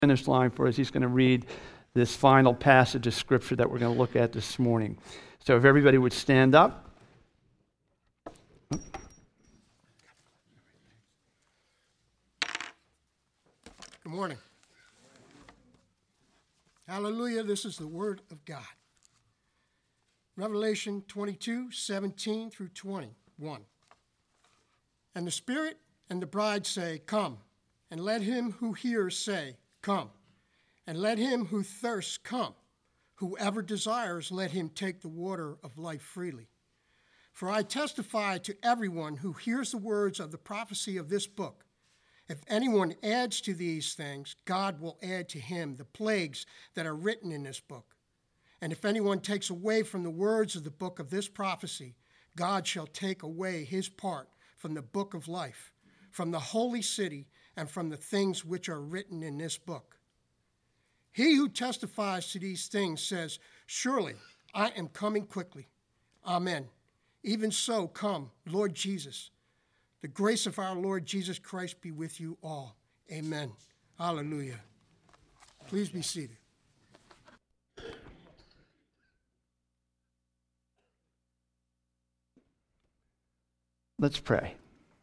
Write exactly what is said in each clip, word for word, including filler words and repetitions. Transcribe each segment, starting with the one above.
finish line for us. He's going to read this final passage of Scripture that we're going to look at this morning. So if everybody would stand up. Good morning. Hallelujah. This is the Word of God. Revelation twenty-two, seventeen through twenty-one. And the Spirit and the bride say, Come. And let him who hears say, Come. And let him who thirsts come. Whoever desires, let him take the water of life freely. For I testify to everyone who hears the words of the prophecy of this book. If anyone adds to these things, God will add to him the plagues that are written in this book. And if anyone takes away from the words of the book of this prophecy, God shall take away his part from the book of life, from the holy city, and from the things which are written in this book. He who testifies to these things says, Surely I am coming quickly. Amen. Even so, come, Lord Jesus. The grace of our Lord Jesus Christ be with you all. Amen. Hallelujah. Please be seated. Let's pray.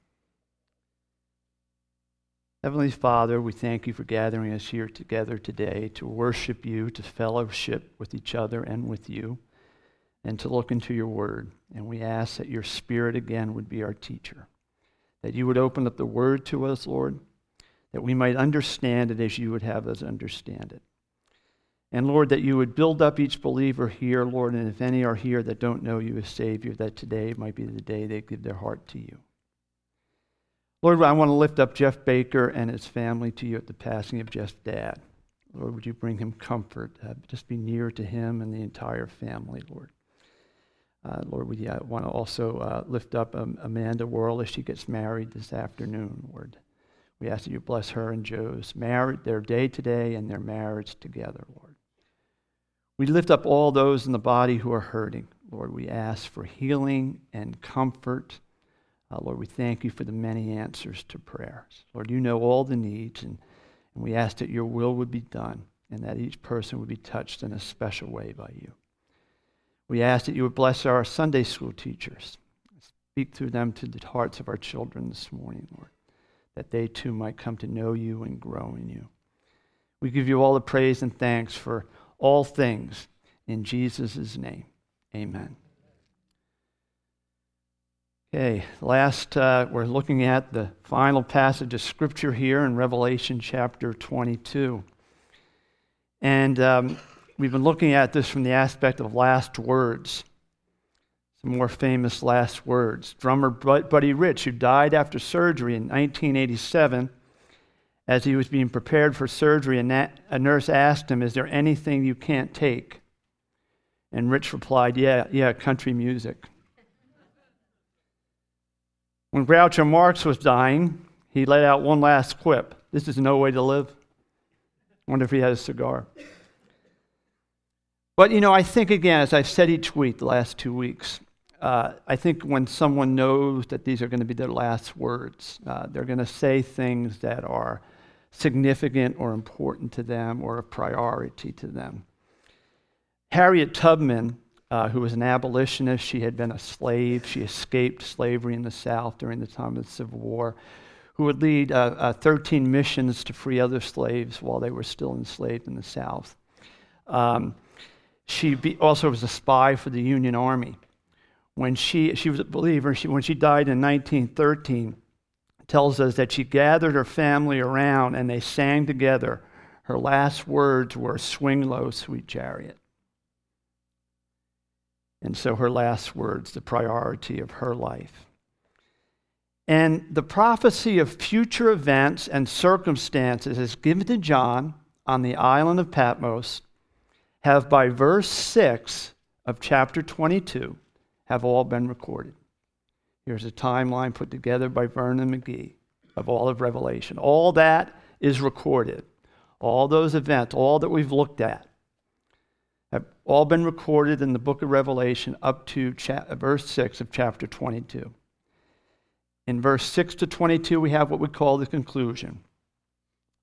Heavenly Father, we thank you for gathering us here together today to worship you, to fellowship with each other and with you, and to look into your word. And we ask that your Spirit again would be our teacher, that you would open up the word to us, Lord, that we might understand it as you would have us understand it. And Lord, that you would build up each believer here, Lord, and if any are here that don't know you as Savior, that today might be the day they give their heart to you. Lord, I want to lift up Jeff Baker and his family to you at the passing of Jeff's dad. Lord, would you bring him comfort? Uh, just be near to him and the entire family, Lord. Uh, Lord, we uh, want to also uh, lift up um, Amanda Worrell as she gets married this afternoon, Lord. We ask that you bless her and Joe's marriage, their day today and their marriage together, Lord. We lift up all those in the body who are hurting. Lord, we ask for healing and comfort. Uh, Lord, we thank you for the many answers to prayers. Lord, you know all the needs, and, and we ask that your will would be done and that each person would be touched in a special way by you. We ask that you would bless our Sunday school teachers. Speak through them to the hearts of our children this morning, Lord, that they too might come to know you and grow in you. We give you all the praise and thanks for all things in Jesus' name. Amen. Okay, last, uh, we're looking at the final passage of Scripture here in Revelation chapter twenty-two. And um, we've been looking at this from the aspect of last words, some more famous last words. Drummer Buddy Rich, who died after surgery in nineteen eighty-seven, as he was being prepared for surgery, a nurse asked him, "Is there anything you can't take?" And Rich replied, yeah, yeah, country music. When Groucho Marx was dying, he let out one last quip. This is no way to live. I wonder if he had a cigar. But, you know, I think, again, as I've said each week, the last two weeks, uh, I think when someone knows that these are going to be their last words, uh, they're going to say things that are significant or important to them or a priority to them. Harriet Tubman, Uh, who was an abolitionist. She had been a slave. She escaped slavery in the South during the time of the Civil War, who would lead uh, uh, thirteen missions to free other slaves while they were still enslaved in the South. Um, she be, also was a spy for the Union Army. When she she was a believer, she, when she died in nineteen thirteen, it tells us that she gathered her family around and they sang together. Her last words were, "Swing low, sweet chariot." And so her last words, the priority of her life. And the prophecy of future events and circumstances is given to John on the island of Patmos, have by verse six of chapter twenty-two, have all been recorded. Here's a timeline put together by Vernon McGee of all of Revelation. All that is recorded. All those events, all that we've looked at, have all been recorded in the book of Revelation up to cha- verse six of chapter twenty-two. In verse six to twenty-two, we have what we call the conclusion.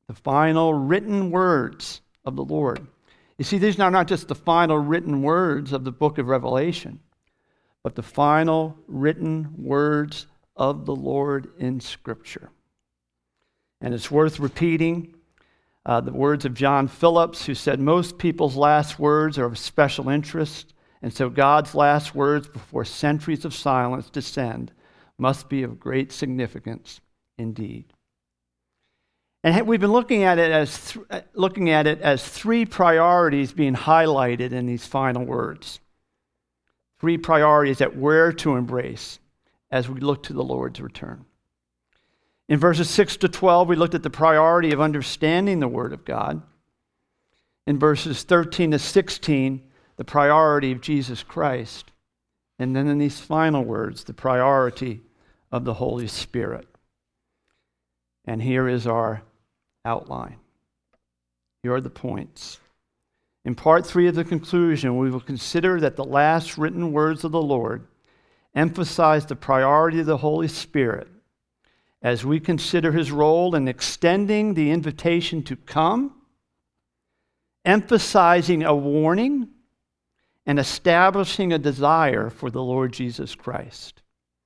the final written words of the Lord. You see, these are not just the final written words of the book of Revelation, but the final written words of the Lord in Scripture. And it's worth repeating uh, the words of John Phillips, who said, most people's last words are of special interest, and so God's last words before centuries of silence descend must be of great significance indeed. And we've been looking at it as th- looking at it as three priorities being highlighted in these final words. Three priorities that we're to embrace as we look to the Lord's return. In verses six to twelve, we looked at the priority of understanding the Word of God. In verses thirteen to sixteen, the priority of Jesus Christ. And then in these final words, the priority of the Holy Spirit. And here is our outline. Here are the points. In part three of the conclusion, we will consider that the last written words of the Lord emphasize the priority of the Holy Spirit as we consider his role in extending the invitation to come, emphasizing a warning, and establishing a desire for the Lord Jesus Christ.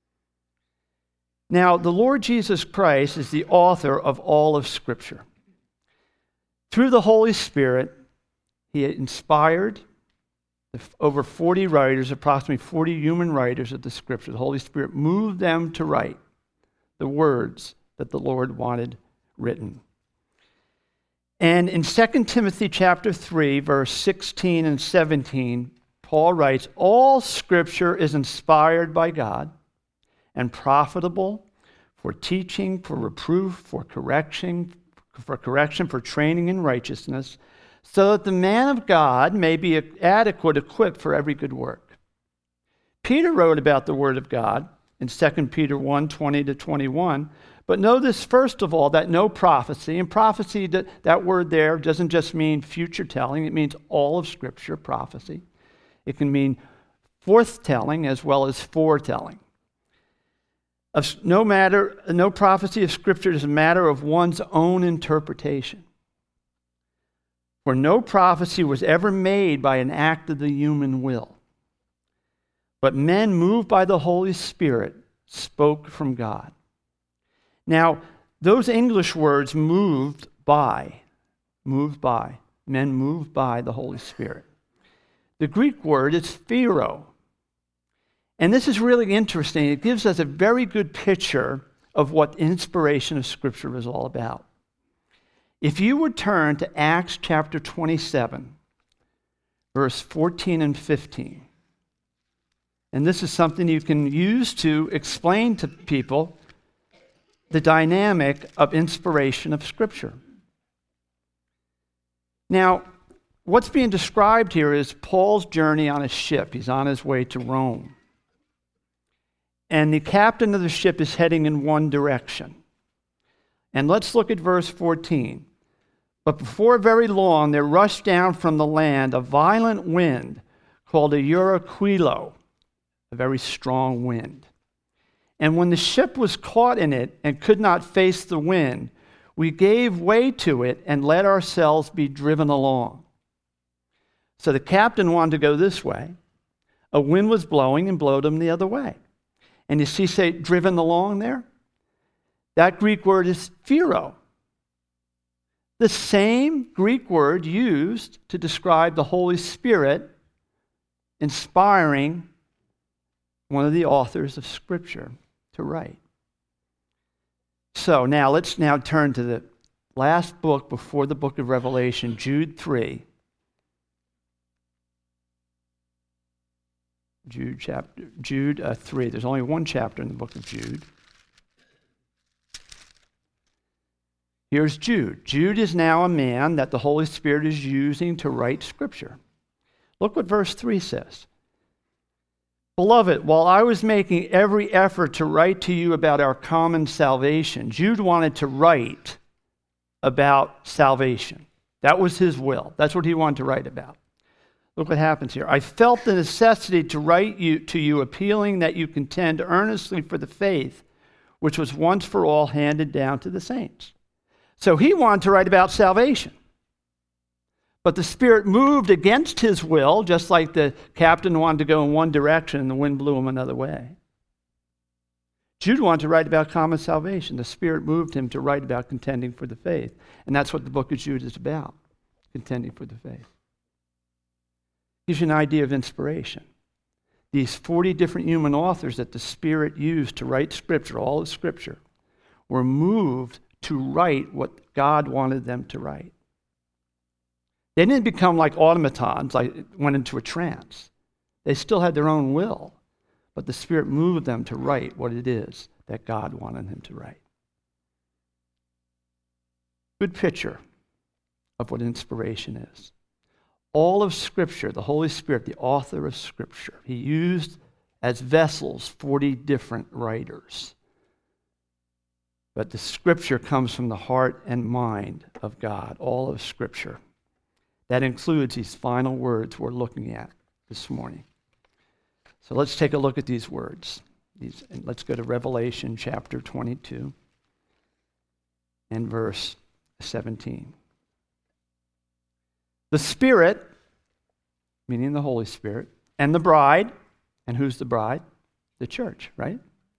Now, the Lord Jesus Christ is the author of all of Scripture. Through the Holy Spirit, he inspired over forty writers, approximately forty human writers of the Scripture. The Holy Spirit moved them to write the words that the Lord wanted written. And in Second Timothy chapter three, verse sixteen and seventeen, Paul writes, all Scripture is inspired by God and profitable for teaching, for reproof, for correction, for correction, for training in righteousness, so that the man of God may be adequate, equipped for every good work. Peter wrote about the Word of God in Second Peter one, twenty to twenty-one, but know this first of all, that no prophecy, and prophecy, that, that word there doesn't just mean future telling, it means all of Scripture, prophecy. It can mean forthtelling as well as foretelling. Of no matter, no prophecy of Scripture is a matter of one's own interpretation. For no prophecy was ever made by an act of the human will, but men moved by the Holy Spirit spoke from God. Now, those English words moved by, moved by, men moved by the Holy Spirit. The Greek word is phero. And this is really interesting. It gives us a very good picture of what inspiration of Scripture is all about. If you would turn to Acts chapter twenty-seven, verse fourteen and fifteen, and this is something you can use to explain to people the dynamic of inspiration of Scripture. Now, what's being described here is Paul's journey on a ship. He's on his way to Rome. And the captain of the ship is heading in one direction. And let's look at verse fourteen. But before very long, there rushed down from the land a violent wind called a euraquilo, a very strong wind. And when the ship was caught in it and could not face the wind, we gave way to it and let ourselves be driven along. So the captain wanted to go this way. A wind was blowing and blowed him the other way. And you see, say, driven along there? That Greek word is phero. The same Greek word used to describe the Holy Spirit inspiring one of the authors of Scripture to write. So now let's now turn to the last book before the book of Revelation, Jude three. Jude chapter Jude uh, three. There's only one chapter in the book of Jude. Here's Jude. Jude is now a man that the Holy Spirit is using to write Scripture. Look what verse three says. Beloved, while I was making every effort to write to you about our common salvation, Jude wanted to write about salvation. That was his will. That's what he wanted to write about. Look what happens here. I felt the necessity to write you, to you, appealing that you contend earnestly for the faith which was once for all handed down to the saints. So he wanted to write about salvation. But the Spirit moved against his will, just like the captain wanted to go in one direction and the wind blew him another way. Jude wanted to write about common salvation. The Spirit moved him to write about contending for the faith. And that's what the book of Jude is about, contending for the faith. Gives you an idea of inspiration. These forty different human authors that the Spirit used to write Scripture, all of Scripture, were moved to write what God wanted them to write. They didn't become like automatons, like went into a trance. They still had their own will, but the Spirit moved them to write what it is that God wanted them to write. Good picture of what inspiration is. All of Scripture, the Holy Spirit, the author of Scripture, he used as vessels forty different writers. But the Scripture comes from the heart and mind of God, all of Scripture. That includes these final words we're looking at this morning. So let's take a look at these words. These, and let's go to Revelation chapter twenty-two and verse seventeen. The Spirit, meaning the Holy Spirit, and the bride, and who's the bride? The church, right?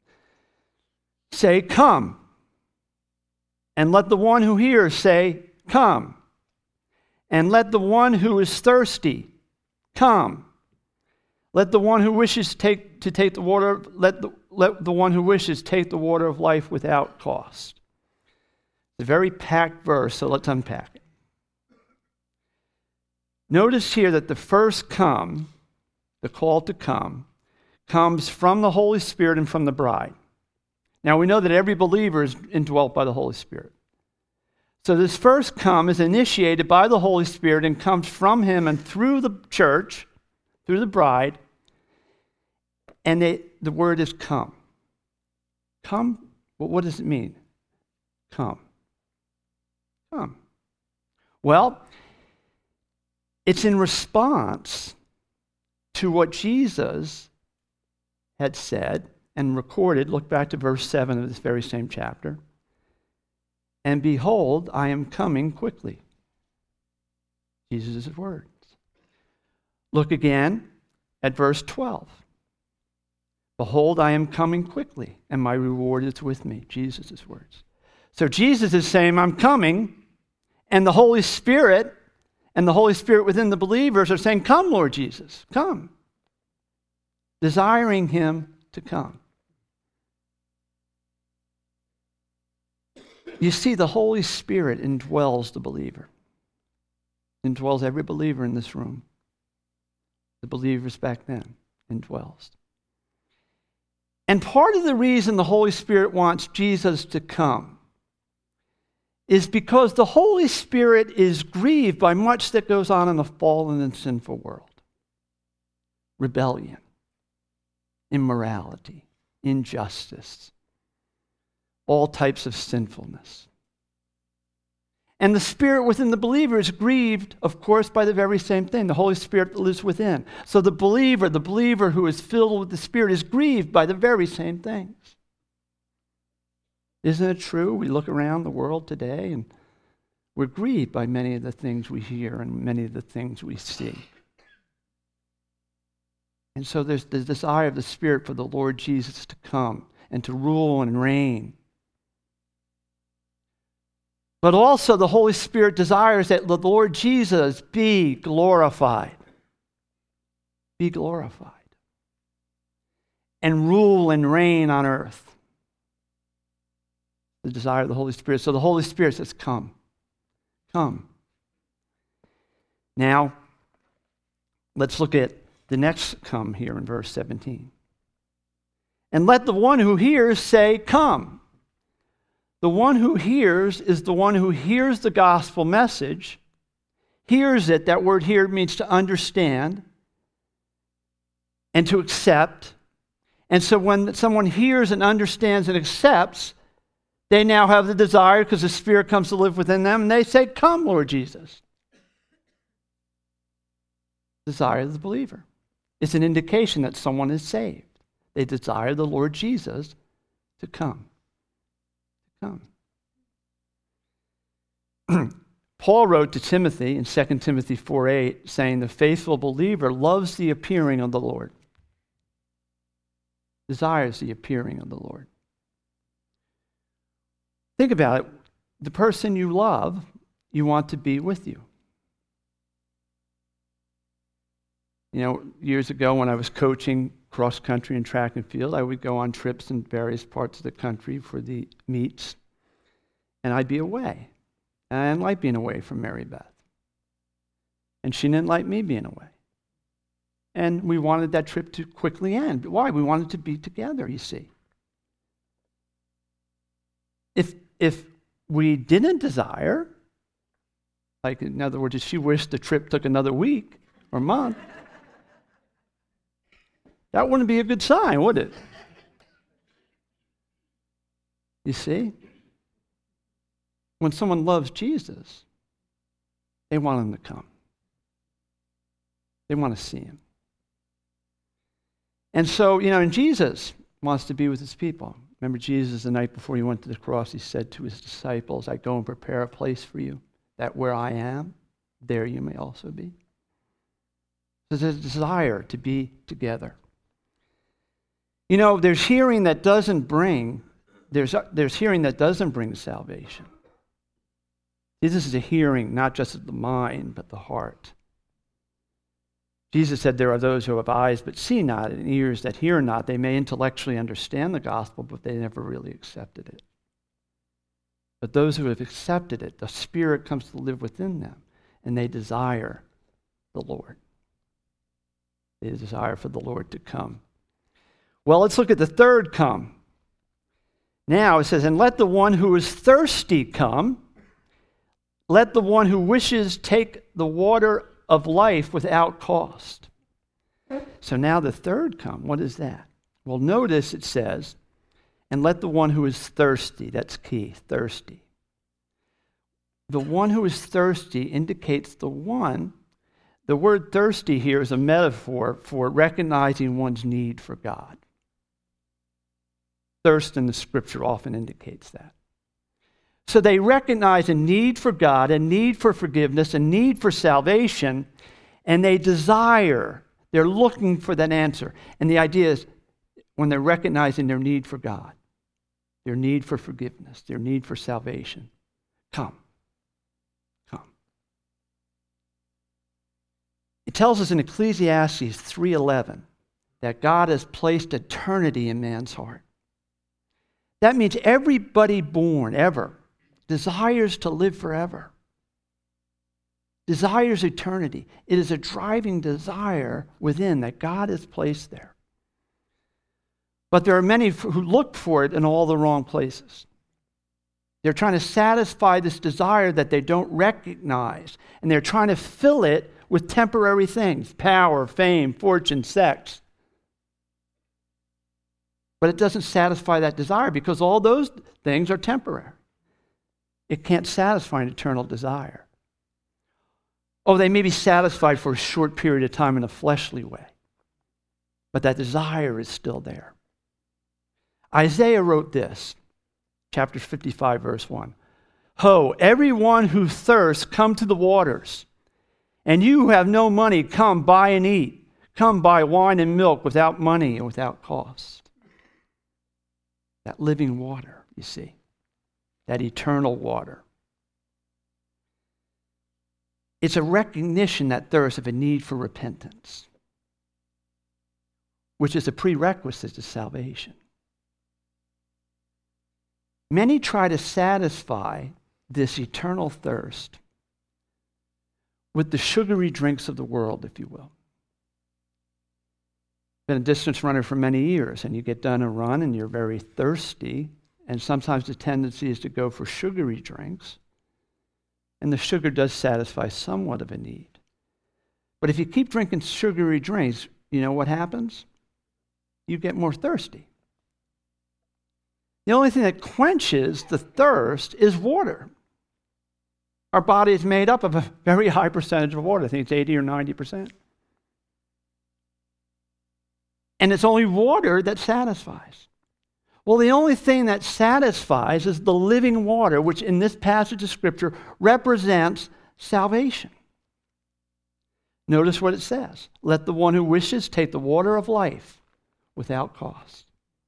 Say, come. And let the one who hears say, come. And let the one who is thirsty come. Let the one who wishes to take, to take the water, let the, let the one who wishes take the water of life without cost. It's a very packed verse, so let's unpack it. Notice here that the first come, the call to come, comes from the Holy Spirit and from the bride. Now we know that every believer is indwelt by the Holy Spirit. So this first come is initiated by the Holy Spirit and comes from him and through the church, through the bride, and they, the word is come. Come, well, what does it mean? Come. Come. Well, it's in response to what Jesus had said and recorded. Look back to verse seven of this very same chapter. And behold, I am coming quickly. Jesus' words. Look again at verse twelve. Behold, I am coming quickly, and my reward is with me. Jesus' words. So Jesus is saying, I'm coming, and the Holy Spirit and the Holy Spirit within the believers are saying, come, Lord Jesus, come. Desiring him to come. You see, the Holy Spirit indwells the believer. Indwells every believer in this room. The believers back then indwells. And part of the reason the Holy Spirit wants Jesus to come is because the Holy Spirit is grieved by much that goes on in a fallen and sinful world. Rebellion, immorality, injustice, all types of sinfulness. And the Spirit within the believer is grieved, of course, by the very same thing, the Holy Spirit that lives within. So the believer, the believer who is filled with the Spirit is grieved by the very same things. Isn't it true? We look around the world today and we're grieved by many of the things we hear and many of the things we see. And so there's the desire of the Spirit for the Lord Jesus to come and to rule and reign. But also the Holy Spirit desires that the Lord Jesus be glorified. Be glorified. And rule and reign on earth. The desire of the Holy Spirit. So the Holy Spirit says, come. Come. Now, let's look at the next come here in verse seventeen. And let the one who hears say, come. The one who hears is the one who hears the gospel message, hears it. That word "hear" means to understand and to accept. And so when someone hears and understands and accepts, they now have the desire because the Spirit comes to live within them, and they say, come, Lord Jesus. Desire of the believer. It's an indication that someone is saved. They desire the Lord Jesus to come. Come. Paul wrote to Timothy in Second Timothy four eight, saying, the faithful believer loves the appearing of the Lord, desires the appearing of the Lord. Think about it. The person you love, you want to be with you. You know, years ago when I was coaching cross country and track and field, I would go on trips in various parts of the country for the meets, and I'd be away. And I didn't like being away from Mary Beth. And she didn't like me being away. And we wanted that trip to quickly end. Why? We wanted to be together, you see. If if we didn't desire, like in other words, if she wished the trip took another week or month, that wouldn't be a good sign, would it? You see? When someone loves Jesus, they want him to come. They want to see him. And so, you know, and Jesus wants to be with his people. Remember Jesus, the night before he went to the cross, he said to his disciples, I go and prepare a place for you, that where I am, there you may also be. There's a desire to be together. You know, there's hearing that doesn't bring, there's, there's hearing that doesn't bring salvation. This is a hearing not just of the mind, but the heart. Jesus said there are those who have eyes but see not, and ears that hear not. They may intellectually understand the gospel, but they never really accepted it. But those who have accepted it, the Spirit comes to live within them, and they desire the Lord. They desire for the Lord to come. Well, let's look at the third come. Now it says, and let the one who is thirsty come. Let the one who wishes take the water of life without cost. So now the third come. What is that? Well, notice it says, and let the one who is thirsty, that's key, thirsty. The one who is thirsty indicates the one. The word thirsty here is a metaphor for recognizing one's need for God. Thirst in the scripture often indicates that. So they recognize a need for God, a need for forgiveness, a need for salvation, and they desire, they're looking for that answer. And the idea is when they're recognizing their need for God, their need for forgiveness, their need for salvation, come, come. It tells us in Ecclesiastes three eleven that God has placed eternity in man's heart. That means everybody born ever desires to live forever, desires eternity. It is a driving desire within that God has placed there. But there are many who look for it in all the wrong places. They're trying to satisfy this desire that they don't recognize, and they're trying to fill it with temporary things, power, fame, fortune, sex. But it doesn't satisfy that desire because all those things are temporary. It can't satisfy an eternal desire. Oh, they may be satisfied for a short period of time in a fleshly way, but that desire is still there. Isaiah wrote this, chapter fifty-five, verse one. Ho, everyone who thirsts, come to the waters. And you who have no money, come buy and eat. Come buy wine and milk without money and without cost. That living water, you see. That eternal water. It's a recognition, that thirst, of a need for repentance, which is a prerequisite to salvation. Many try to satisfy this eternal thirst with the sugary drinks of the world, if you will. Been a distance runner for many years, and you get done a run and you're very thirsty, and sometimes the tendency is to go for sugary drinks, and the sugar does satisfy somewhat of a need. But if you keep drinking sugary drinks, you know what happens? You get more thirsty. The only thing that quenches the thirst is water. Our body is made up of a very high percentage of water. I think it's eighty or ninety percent. And it's only water that satisfies. Well, the only thing that satisfies is the living water, which in this passage of Scripture represents salvation. Notice what it says. Let the one who wishes take the water of life without cost.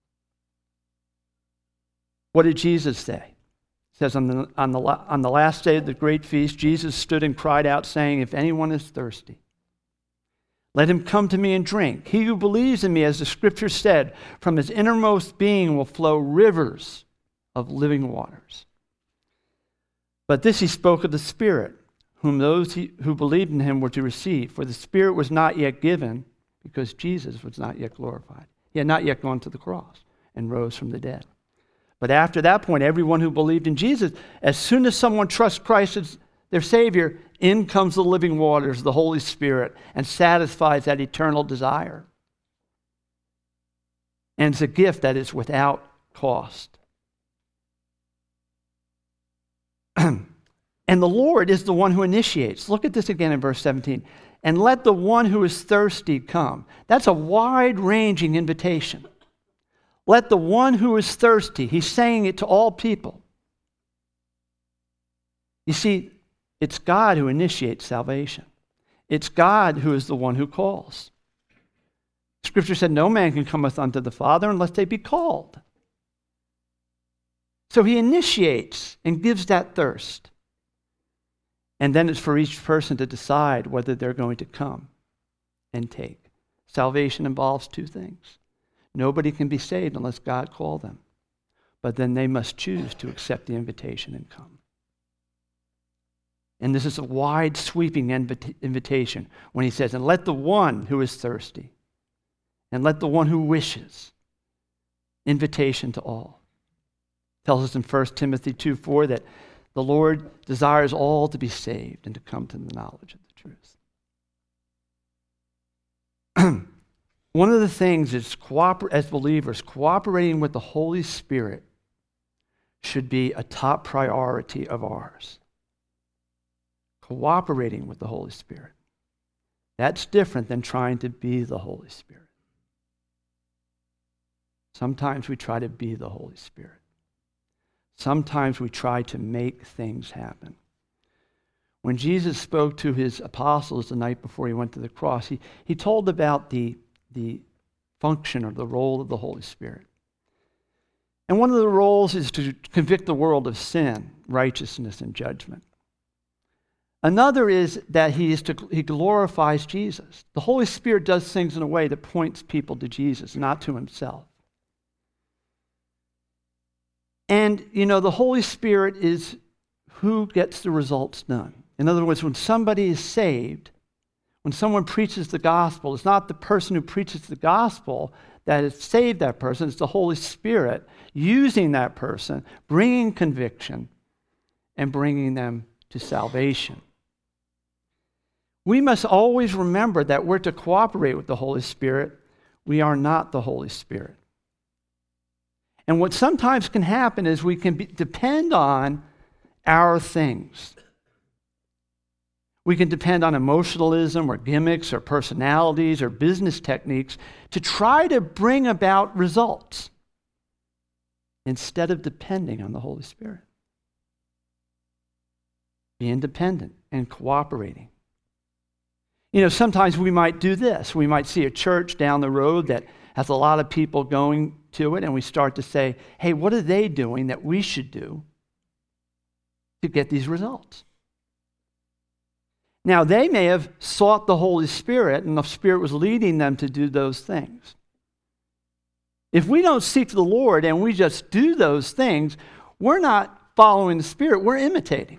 What did Jesus say? It says on the, on, the, on the last day of the great feast, Jesus stood and cried out, saying, if anyone is thirsty, let him come to me and drink. He who believes in me, as the Scripture said, from his innermost being will flow rivers of living waters. But this he spoke of the Spirit, whom those he, who believed in him were to receive. For the Spirit was not yet given, because Jesus was not yet glorified. He had not yet gone to the cross and rose from the dead. But after that point, everyone who believed in Jesus, as soon as someone trusts Christ as their Savior, in comes the living waters, the Holy Spirit, and satisfies that eternal desire. And it's a gift that is without cost. And the Lord is the one who initiates. Look at this again in verse seventeen. And let the one who is thirsty come. That's a wide-ranging invitation. Let the one who is thirsty, he's saying it to all people. You see, it's God who initiates salvation. It's God who is the one who calls. Scripture said, no man can cometh unto the Father unless they be called. So he initiates and gives that thirst. And then it's for each person to decide whether they're going to come and take. Salvation involves two things. Nobody can be saved unless God called them. But then they must choose to accept the invitation and come. And this is a wide sweeping invita- invitation when he says, and let the one who is thirsty, and let the one who wishes, invitation to all. It tells us in First Timothy two four that the Lord desires all to be saved and to come to the knowledge of the truth. One of the things is, cooper- as believers, cooperating with the Holy Spirit should be a top priority of ours. Cooperating with the Holy Spirit. That's different than trying to be the Holy Spirit. Sometimes we try to be the Holy Spirit. Sometimes we try to make things happen. When Jesus spoke to his apostles the night before he went to the cross, he, he told about the, the function or the role of the Holy Spirit. And one of the roles is to convict the world of sin, righteousness, and judgment. Another is that he is to he glorifies Jesus. The Holy Spirit does things in a way that points people to Jesus, not to himself. And, you know, the Holy Spirit is who gets the results done. In other words, when somebody is saved, when someone preaches the gospel, it's not the person who preaches the gospel that has saved that person. It's the Holy Spirit using that person, bringing conviction, and bringing them to salvation. We must always remember that we're to cooperate with the Holy Spirit. We are not the Holy Spirit. And what sometimes can happen is we can be, depend on our things. We can depend on emotionalism or gimmicks or personalities or business techniques to try to bring about results instead of depending on the Holy Spirit. Be independent and cooperating. You know, sometimes we might do this. We might see a church down the road that has a lot of people going to it, and we start to say, hey, what are they doing that we should do to get these results? Now, they may have sought the Holy Spirit, and the Spirit was leading them to do those things. If we don't seek the Lord and we just do those things, we're not following the Spirit, we're imitating.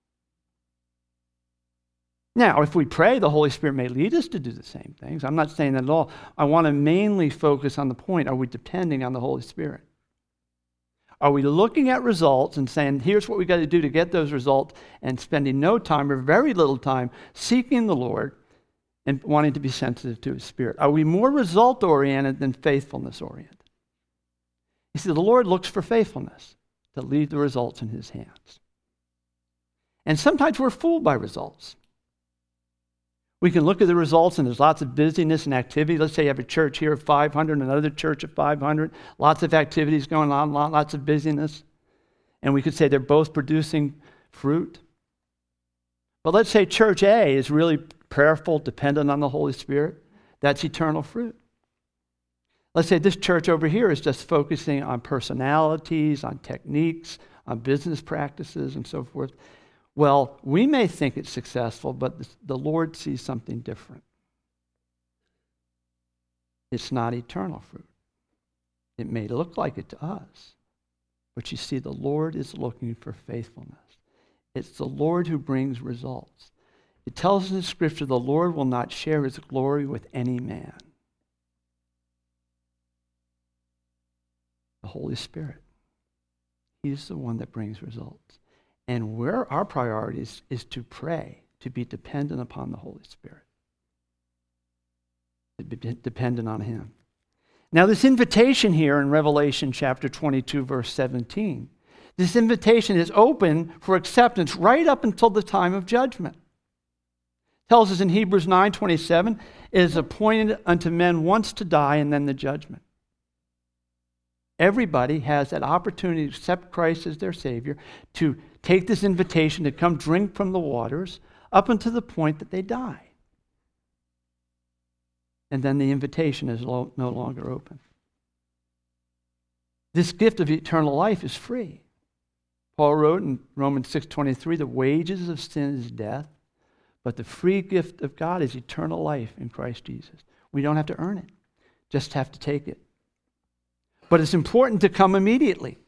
Now, if we pray, the Holy Spirit may lead us to do the same things. I'm not saying that at all. I want to mainly focus on the point, are we depending on the Holy Spirit? Are we looking at results and saying, here's what we got to do to get those results, and spending no time or very little time seeking the Lord and wanting to be sensitive to His Spirit? Are we more result-oriented than faithfulness-oriented? You see, the Lord looks for faithfulness to leave the results in His hands. And sometimes we're fooled by results. We can look at the results, and there's lots of busyness and activity. Let's say you have a church here of five hundred, another church of five hundred, lots of activities going on, lots of busyness. And we could say they're both producing fruit. But let's say church A is really prayerful, dependent on the Holy Spirit. That's eternal fruit. Let's say this church over here is just focusing on personalities, on techniques, on business practices, and so forth. Well, we may think it's successful, but the Lord sees something different. It's not eternal fruit. It may look like it to us, but you see, the Lord is looking for faithfulness. It's the Lord who brings results. It tells us in Scripture the Lord will not share his glory with any man. The Holy Spirit. He's the one that brings results. And where our priority is, is to pray, to be dependent upon the Holy Spirit. To be dependent on him. Now this invitation here in Revelation chapter twenty-two, verse seventeen, this invitation is open for acceptance right up until the time of judgment. It tells us in Hebrews nine twenty-seven, it is appointed unto men once to die and then the judgment. Everybody has that opportunity to accept Christ as their Savior, to take this invitation to come drink from the waters up until the point that they die. And then the invitation is lo- no longer open. This gift of eternal life is free. Paul wrote in Romans six twenty-three, the wages of sin is death, but the free gift of God is eternal life in Christ Jesus. We don't have to earn it, just have to take it. But it's important to come immediately.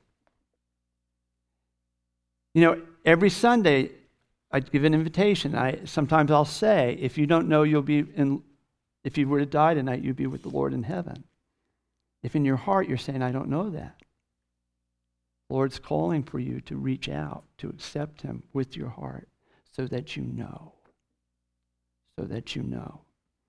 You know, every Sunday I give an invitation. I sometimes I'll say, if you don't know you'll be in, if you were to die tonight, you'd be with the Lord in heaven. If in your heart you're saying, I don't know that, the Lord's calling for you to reach out, to accept him with your heart, so that you know. So that you know.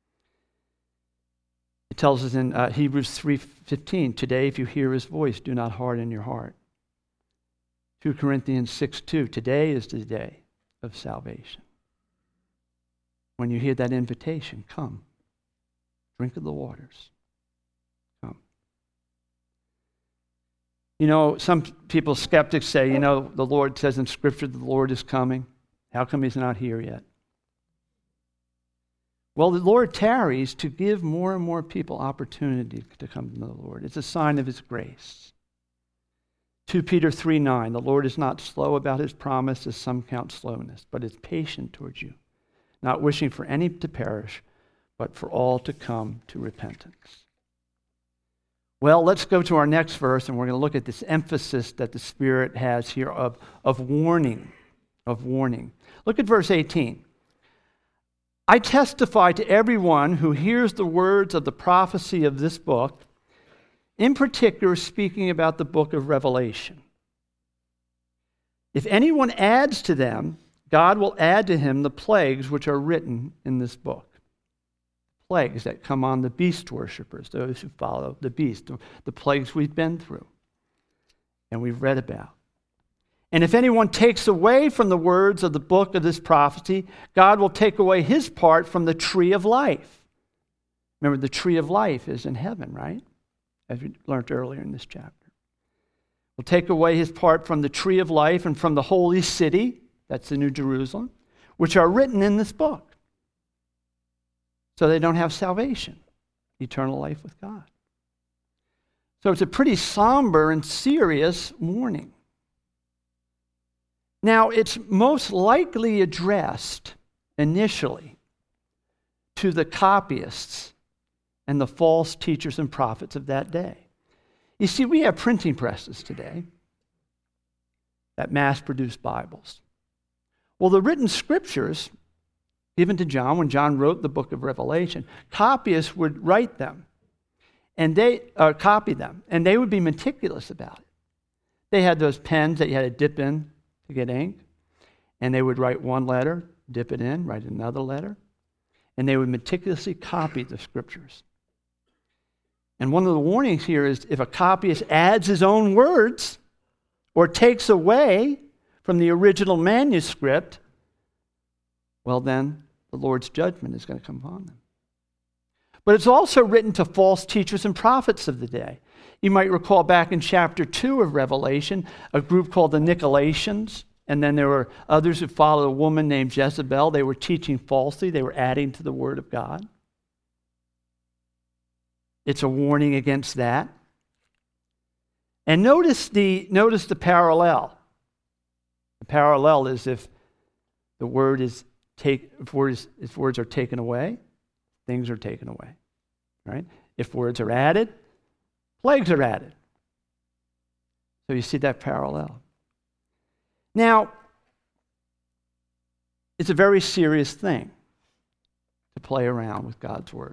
It tells us in uh, Hebrews three fifteen, today if you hear his voice, do not harden your heart. Second Corinthians six two, today is the day of salvation. When you hear that invitation, come. Drink of the waters. Come. You know, some people, skeptics say, you know, the Lord says in Scripture that the Lord is coming. How come he's not here yet? Well, the Lord tarries to give more and more people opportunity to come to know the Lord. It's a sign of his grace. Second Peter three nine, the Lord is not slow about his promise, as some count slowness, but is patient towards you, not wishing for any to perish, but for all to come to repentance. Well, let's go to our next verse, and we're going to look at this emphasis that the Spirit has here of, of warning, of warning. Look at verse eighteen. I testify to everyone who hears the words of the prophecy of this book, in particular speaking about the book of Revelation. If anyone adds to them, God will add to him the plagues which are written in this book. Plagues that come on the beast worshippers, those who follow the beast, the plagues we've been through and we've read about. And if anyone takes away from the words of the book of this prophecy, God will take away his part from the tree of life. Remember, the tree of life is in heaven, right? As we learned earlier in this chapter. Will take away his part from the tree of life and from the holy city, that's the New Jerusalem, which are written in this book. So they don't have salvation, eternal life with God. So it's a pretty somber and serious warning. Now, it's most likely addressed initially to the copyists and the false teachers and prophets of that day. You see, we have printing presses today that mass-produce Bibles. Well, the written scriptures given to John, when John wrote the book of Revelation, copyists would write them and they uh, copy them, and they would be meticulous about it. They had those pens that you had to dip in to get ink, and they would write one letter, dip it in, write another letter, and they would meticulously copy the scriptures. And one of the warnings here is if a copyist adds his own words or takes away from the original manuscript, well then, the Lord's judgment is going to come upon them. But it's also written to false teachers and prophets of the day. You might recall back in chapter two of Revelation, a group called the Nicolaitans, and then there were others who followed a woman named Jezebel. They were teaching falsely. They were adding to the Word of God. It's a warning against that. And notice the, notice the parallel. The parallel is if the word is take, if words, if words are taken away, things are taken away. Right? If words are added, plagues are added. So you see that parallel. Now, it's a very serious thing to play around with God's word.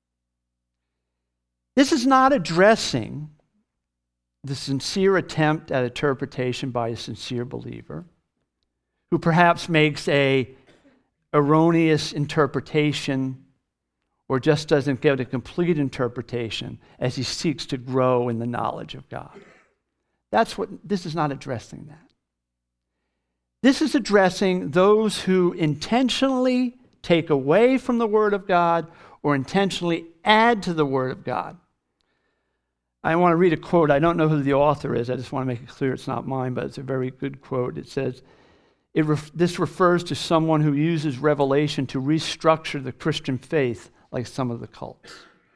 This is not addressing the sincere attempt at interpretation by a sincere believer who perhaps makes a erroneous interpretation or just doesn't get a complete interpretation as he seeks to grow in the knowledge of God. That's what, this is not addressing that. This is addressing those who intentionally take away from the Word of God or intentionally add to the Word of God. I want to read a quote. I don't know who the author is. I just want to make it clear it's not mine, but it's a very good quote. It says, it ref- this refers to someone who uses revelation to restructure the Christian faith like some of the cults.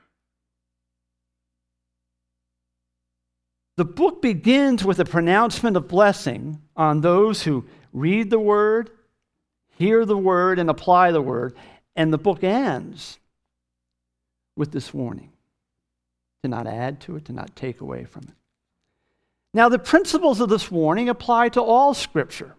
The book begins with a pronouncement of blessing on those who read the Word, hear the Word, and apply the Word. And the book ends with this warning to not add to it, to not take away from it. Now, the principles of this warning apply to all Scripture.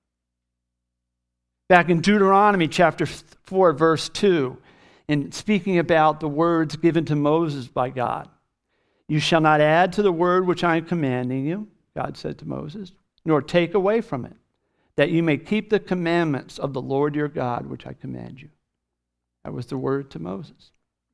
Back in Deuteronomy chapter four, verse two, in speaking about the words given to Moses by God, you shall not add to the word which I am commanding you, God said to Moses, nor take away from it, that you may keep the commandments of the Lord your God, which I command you. That was the word to Moses.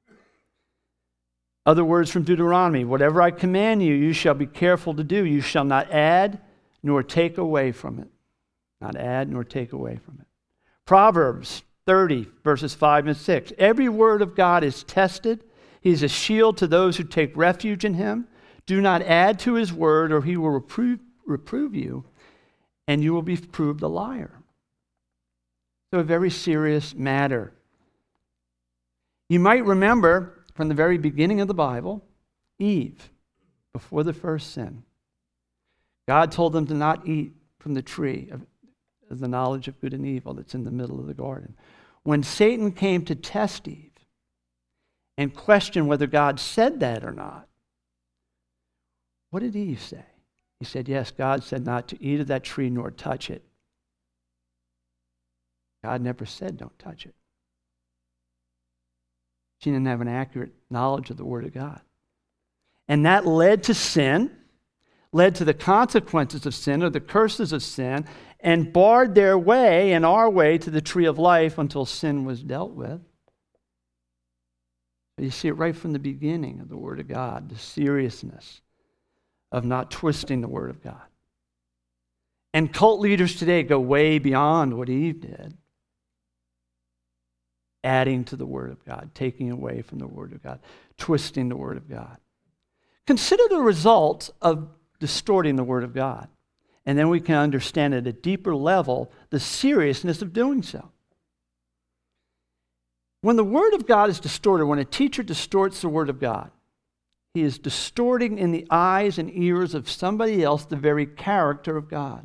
Other words from Deuteronomy, whatever I command you, you shall be careful to do. You shall not add nor take away from it. Not add nor take away from it. Proverbs thirty, verses five and six. Every word of God is tested. He is a shield to those who take refuge in him. Do not add to his word, or he will reprove, reprove you, and you will be proved a liar. So a very serious matter. You might remember from the very beginning of the Bible, Eve, before the first sin, God told them to not eat from the tree of, of the knowledge of good and evil that's in the middle of the garden. When Satan came to test Eve and question whether God said that or not, what did Eve say? He said, yes, God said not to eat of that tree nor touch it. God never said don't touch it. She didn't have an accurate knowledge of the Word of God. And that led to sin, led to the consequences of sin or the curses of sin, and barred their way and our way to the tree of life until sin was dealt with. You see it right from the beginning of the Word of God, the seriousness of not twisting the Word of God. And cult leaders today go way beyond what Eve did, adding to the Word of God, taking away from the Word of God, twisting the Word of God. Consider the results of distorting the Word of God, and then we can understand at a deeper level the seriousness of doing so. When the Word of God is distorted, when a teacher distorts the Word of God, he is distorting in the eyes and ears of somebody else the very character of God.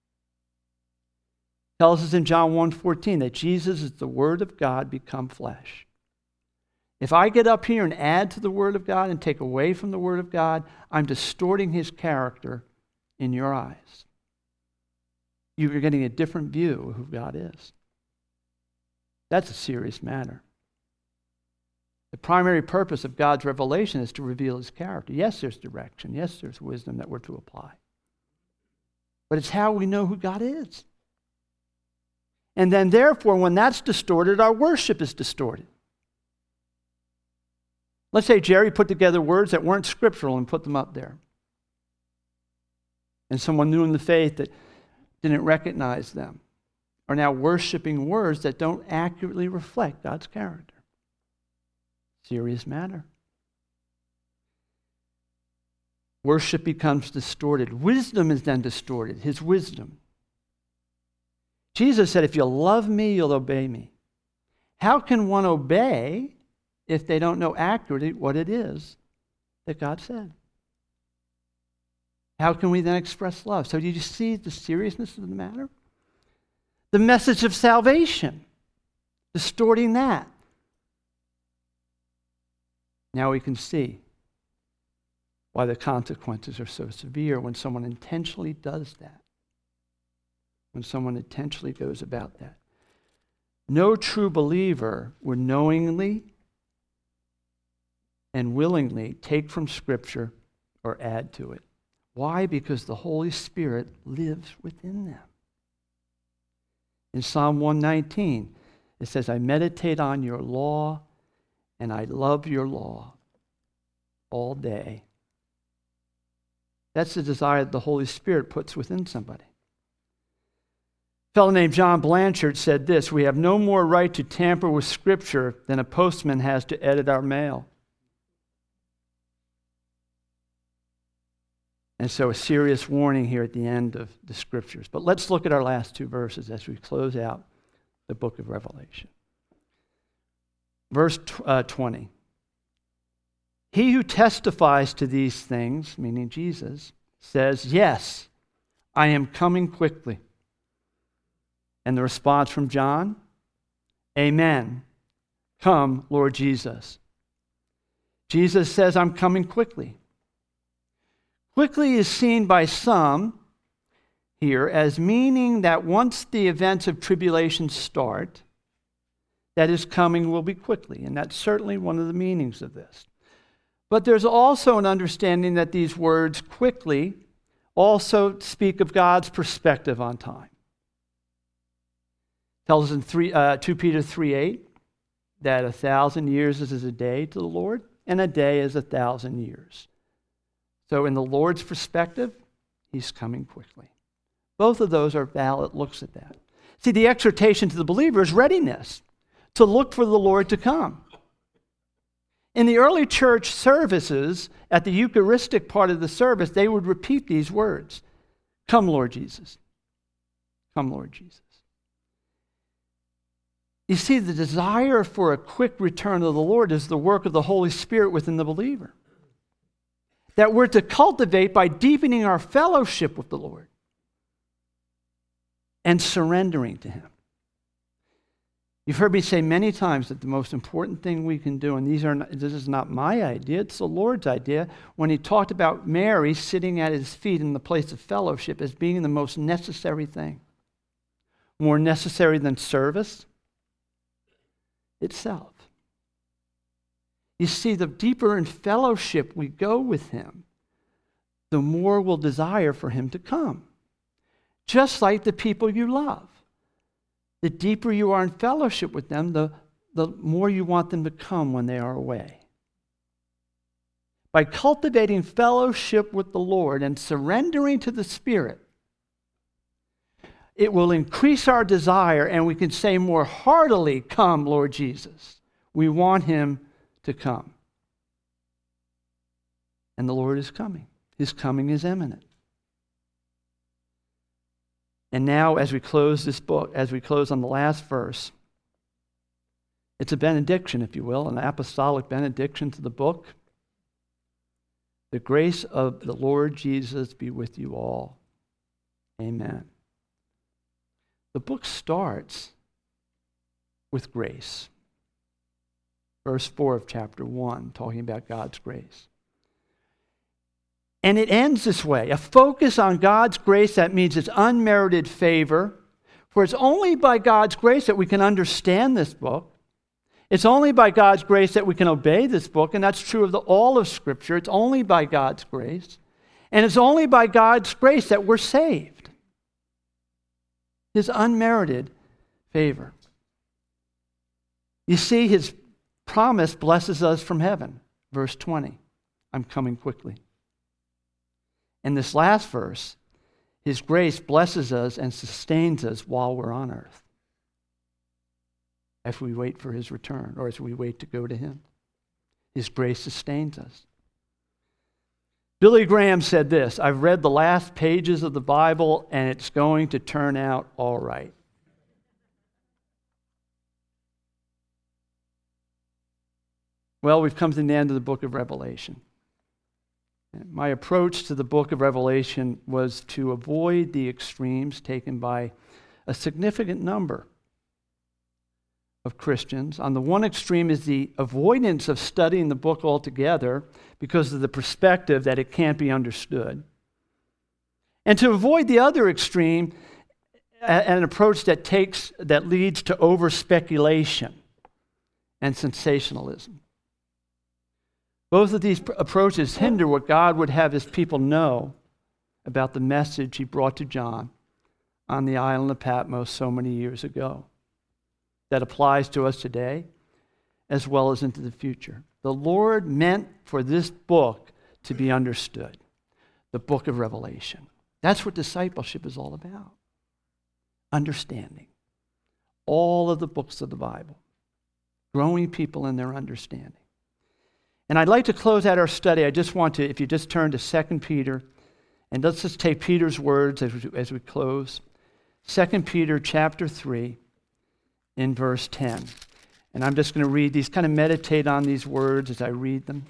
It tells us in John one fourteen that Jesus is the Word of God become flesh. If I get up here and add to the Word of God and take away from the Word of God, I'm distorting his character in your eyes. You're getting a different view of who God is. That's a serious matter. The primary purpose of God's revelation is to reveal his character. Yes, there's direction. Yes, there's wisdom that we're to apply. But it's how we know who God is. And then therefore, when that's distorted, our worship is distorted. Let's say Jerry put together words that weren't scriptural and put them up there. And someone new in the faith that didn't recognize them. are now worshiping words that don't accurately reflect God's character. Serious matter. Worship becomes distorted. Wisdom is then distorted, his wisdom. Jesus said, if you love me, you'll obey me. How can one obey if they don't know accurately what it is that God said? How can we then express love? So do you see the seriousness of the matter? The message of salvation, distorting that. Now we can see why the consequences are so severe when someone intentionally does that. When someone intentionally goes about that. No true believer would knowingly and willingly take from Scripture or add to it. Why? Because the Holy Spirit lives within them. In Psalm one nineteen, it says, I meditate on your law and I love your law all day. That's the desire that the Holy Spirit puts within somebody. A fellow named John Blanchard said this, we have no more right to tamper with Scripture than a postman has to edit our mail. And so a serious warning here at the end of the Scriptures. But let's look at our last two verses as we close out the book of Revelation. Verse uh, twenty. He who testifies to these things, meaning Jesus, says, yes, I am coming quickly. And the response from John, amen. Come, Lord Jesus. Jesus says, I'm coming quickly. Quickly is seen by some here as meaning that once the events of tribulation start, that his coming will be quickly. And that's certainly one of the meanings of this. But there's also an understanding that these words, quickly, also speak of God's perspective on time. It tells us in three, uh, Second Peter three eight that a thousand years is as a day to the Lord, and a day is a thousand years. So in the Lord's perspective, he's coming quickly. Both of those are valid looks at that. See, the exhortation to the believer is readiness, to look for the Lord to come. In the early church services, at the Eucharistic part of the service, they would repeat these words. Come, Lord Jesus. Come, Lord Jesus. You see, the desire for a quick return of the Lord is the work of the Holy Spirit within the believer. That we're to cultivate by deepening our fellowship with the Lord and surrendering to him. You've heard me say many times that the most important thing we can do, and these are not, this is not my idea, it's the Lord's idea, when he talked about Mary sitting at his feet in the place of fellowship as being the most necessary thing. More necessary than service itself. You see, the deeper in fellowship we go with him, the more we'll desire for him to come. Just like the people you love. The deeper you are in fellowship with them, the, the more you want them to come when they are away. By cultivating fellowship with the Lord and surrendering to the Spirit, it will increase our desire, and we can say more heartily, come, Lord Jesus. We want him to come. And the Lord is coming. His coming is imminent. And now, as we close this book, as we close on the last verse, it's a benediction, if you will, an apostolic benediction to the book. The grace of the Lord Jesus be with you all. Amen. The book starts with grace. Verse four of chapter one, talking about God's grace. And it ends this way, a focus on God's grace that means it's unmerited favor. For it's only by God's grace that we can understand this book. It's only by God's grace that we can obey this book, and that's true of the, all of Scripture. It's only by God's grace. And it's only by God's grace that we're saved. His unmerited favor. You see, his promise blesses us from heaven. Verse twenty, I'm coming quickly. In this last verse, his grace blesses us and sustains us while we're on earth. as we wait for his return or as we wait to go to him. His grace sustains us. Billy Graham said this, I've read the last pages of the Bible and it's going to turn out all right. Well, we've come to the end of the book of Revelation. My approach to the book of Revelation was to avoid the extremes taken by a significant number of Christians. On the one extreme is the avoidance of studying the book altogether because of the perspective that it can't be understood. And to avoid the other extreme, an approach that takes that leads to over-speculation and sensationalism. Both of these pr- approaches hinder what God would have his people know about the message he brought to John on the island of Patmos so many years ago. That applies to us today as well as into the future. The Lord meant for this book to be understood, the book of Revelation. That's what discipleship is all about. Understanding all of the books of the Bible, growing people in their understanding. And I'd like to close out our study. I just want to, if you just turn to Second Peter, and let's just take Peter's words as we, as we close. Second Peter chapter three, in verse ten. And I'm just going to read these, kind of meditate on these words as I read them.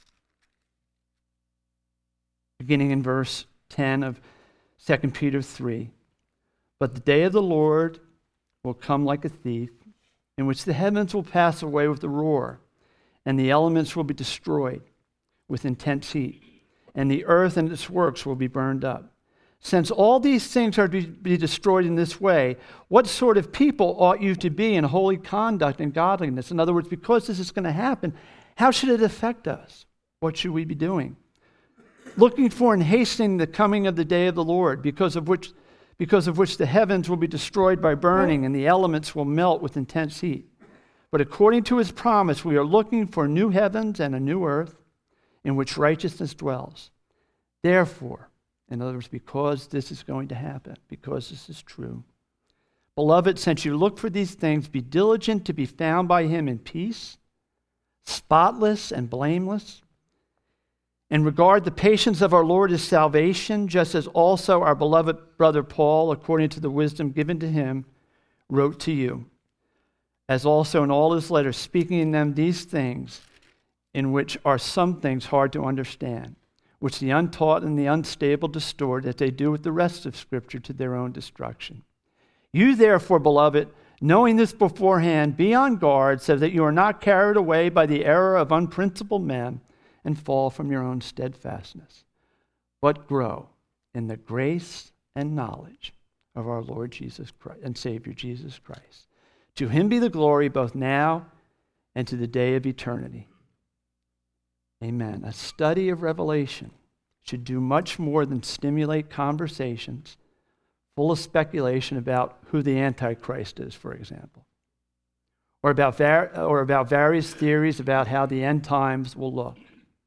Beginning in verse ten of Second Peter three. But the day of the Lord will come like a thief, in which the heavens will pass away with a roar, and the elements will be destroyed with intense heat, and the earth and its works will be burned up. Since all these things are to be destroyed in this way, what sort of people ought you to be in holy conduct and godliness? In other words, because this is going to happen, how should it affect us? What should we be doing? Looking for and hastening the coming of the day of the Lord, because of which, because of which the heavens will be destroyed by burning, and the elements will melt with intense heat. But according to his promise, we are looking for new heavens and a new earth in which righteousness dwells. Therefore, in other words, because this is going to happen, because this is true, beloved, since you look for these things, be diligent to be found by him in peace, spotless and blameless, and regard the patience of our Lord as salvation, just as also our beloved brother Paul, according to the wisdom given to him, wrote to you, as also in all his letters, speaking in them these things, in which are some things hard to understand, which the untaught and the unstable distort, as they do with the rest of Scripture, to their own destruction. You therefore, beloved, knowing this beforehand, be on guard, so that you are not carried away by the error of unprincipled men, and fall from your own steadfastness, but grow in the grace and knowledge of our Lord Jesus Christ and Savior Jesus Christ. To him be the glory both now and to the day of eternity. Amen. A study of Revelation should do much more than stimulate conversations full of speculation about who the Antichrist is, for example, or about, var- or about various theories about how the end times will look.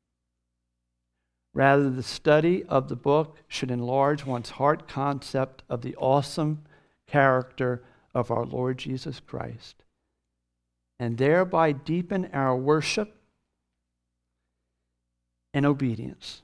Rather, the study of the book should enlarge one's heart concept of the awesome character of our Lord Jesus Christ, and thereby deepen our worship and obedience.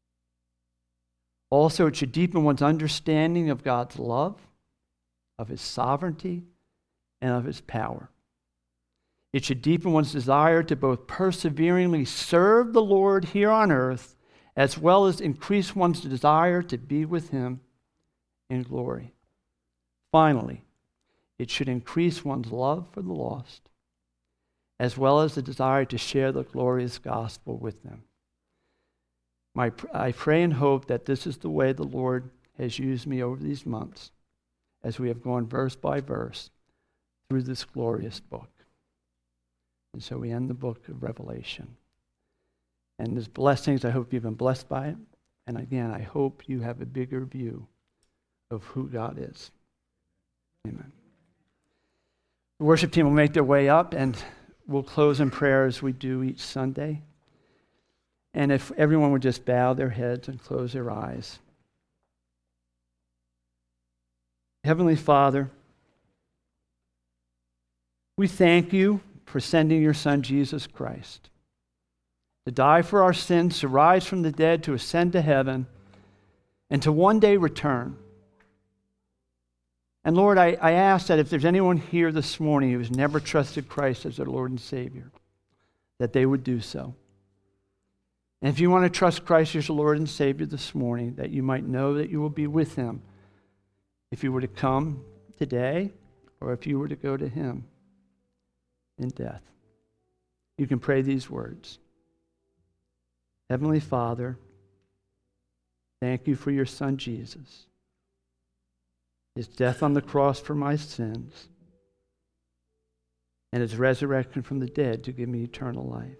Also, it should deepen one's understanding of God's love, of his sovereignty, and of his power. It should deepen one's desire to both perseveringly serve the Lord here on earth, as well as increase one's desire to be with him in glory. Finally, it should increase one's love for the lost, as well as the desire to share the glorious gospel with them. My, I pray and hope that this is the way the Lord has used me over these months, as we have gone verse by verse through this glorious book. And so we end the book of Revelation. And there's blessings. I hope you've been blessed by it. And again, I hope you have a bigger view of who God is. Amen. The worship team will make their way up, and we'll close in prayer as we do each Sunday. And if everyone would just bow their heads and close their eyes. Heavenly Father, We thank you for sending your Son, Jesus Christ, to die for our sins, to rise from the dead, to ascend to heaven, and to one day return. And Lord, I, I ask that if there's anyone here this morning who has never trusted Christ as their Lord and Savior, that they would do so. And if you want to trust Christ as your Lord and Savior this morning, that you might know that you will be with him if you were to come today or if you were to go to him in death. You can pray these words. Heavenly Father, thank you for your Son Jesus, his death on the cross for my sins, and his resurrection from the dead to give me eternal life.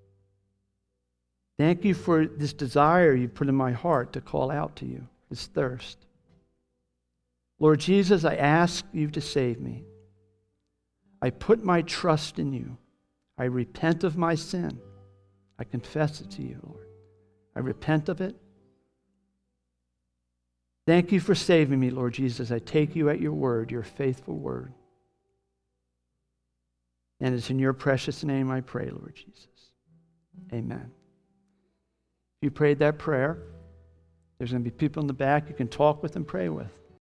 Thank you for this desire you put in my heart to call out to you, this thirst. Lord Jesus, I ask you to save me. I put my trust in you. I repent of my sin. I confess it to you, Lord. I repent of it. Thank you for saving me, Lord Jesus. I take you at your word, your faithful word. And it's in your precious name I pray, Lord Jesus. Amen. If you prayed that prayer, there's going to be people in the back you can talk with and pray with.